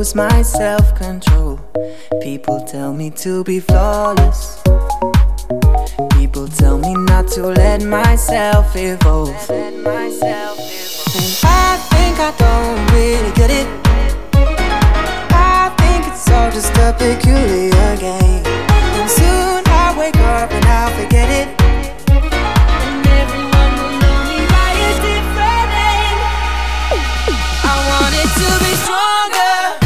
lose my self-control. People tell me to be flawless. People tell me not to let myself evolve. And I think I don't really get it. I think it's all just a peculiar